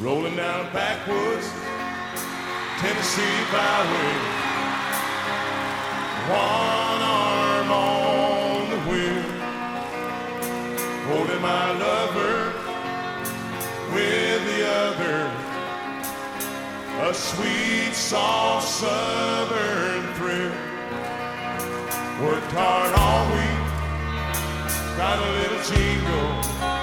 rolling down backwoods Tennessee byway, one arm on the wheel, holding my lover with the other, a sweet, soft southern thrill. Worked hard all week, got a little jingle